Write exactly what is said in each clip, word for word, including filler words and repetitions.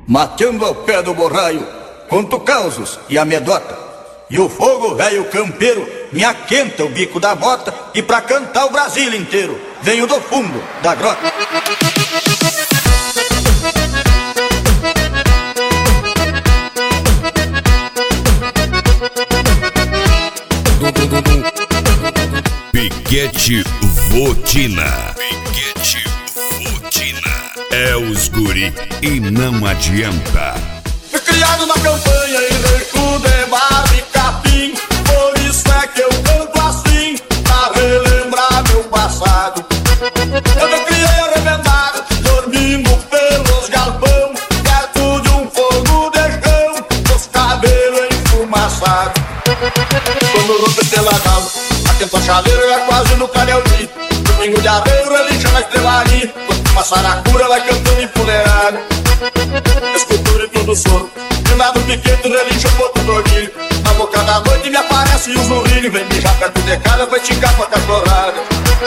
mateando ao pé do borraio, conto causos e amedota. E o fogo velho campeiro me aquenta o bico da bota, e pra cantar o Brasil inteiro venho do fundo da grota. Piquete Votina. Piquete Votina. É os guri e não adianta. Fui criado na campanha em leito de bar e capim, por isso é que eu canto assim, pra relembrar meu passado. Eu me criei arrebentado, dormindo pelos galpão, perto de um fogo de chão, os cabelos enfumaçados. Quando eu rompi pela calma, atento a chaleira, é quase no canelzinho. Domingo de arreio, relincha na estrelaria, uma saracura vai cantando empoleirada. Escultura e tudo sono, de lado piquete, relincha um pouco dormir. Na boca da noite me aparece o zurrilho, vem mijar perto de casa, vai esticar com a cachorrada.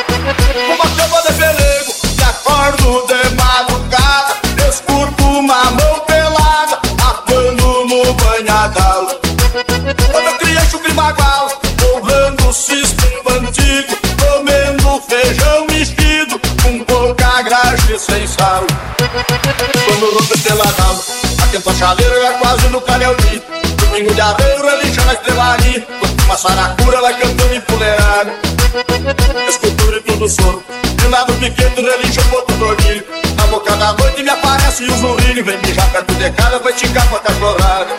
Uma cama de pelego, me acordo de madrugada, escuto uma mão pelada, atuando no banhadal. Quando eu criei chucre magual, povoando o sistema antigo, comendo feijão mexido, com pouca graxa e sem sal. Quando eu rompi pela calma, atento a chaleira, é quase no canelzinho. Domingo de arreio, relincha na estrelaria, uma saracura vai cantando empoleirada. Escultura e tudo sono, de lado piquete, relincha um pouco dormir. Na boca da noite me aparece o zurrilho, vem mijar perto de casa, vai esticar com a cachorrada.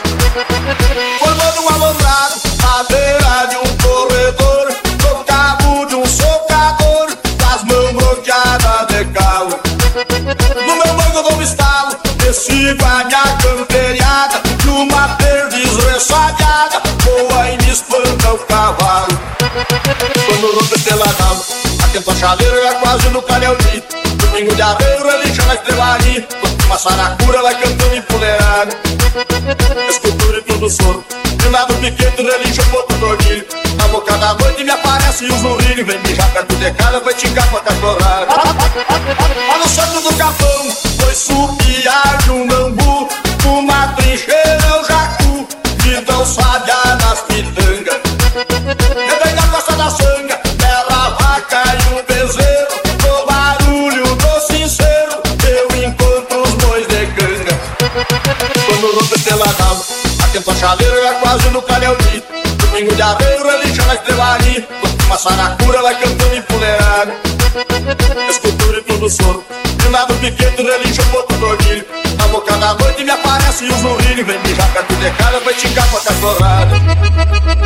Formando um alombrado, à beira de um corredor, no cabo de um socador, das mãos bloqueadas de calo. No meu banco eu dou um estalo, sigo a minha camperiada, numa perdiz ressabiada, voa e me espanta o cavalo. Quando eu rompi pela calma, atento a chaleira, é quase no canelzinho. Domingo de arreio, relincha na estrelaria, uma saracura vai cantando empoleirada. Escultura e tudo sono, de lado piquete, relincha um pouco dormir. Na boca da noite me aparece o zurrilho, vem mijar perto de casa, vai esticar com a cachorrada. Lá no centro do capão, foi supiar de um bambu, uma trincheira é o jacu, então sabe nas pitangas. Eu venho na costa da sanga, bela vaca e um bezerro, no barulho do sincero, eu encontro os bois de canga. Quando eu rompi pela calma, atento a chaleira, é quase no canelzinho. Domingo de arreio, relincha na estrelaria, uma saracura vai cantando empoleirada. Escultura e tudo sono, de lado piquete, relincha um pouco dormir. Na boca da noite me aparece o zurrilho, vem mijar perto de casa, vai esticar com a cachorrada.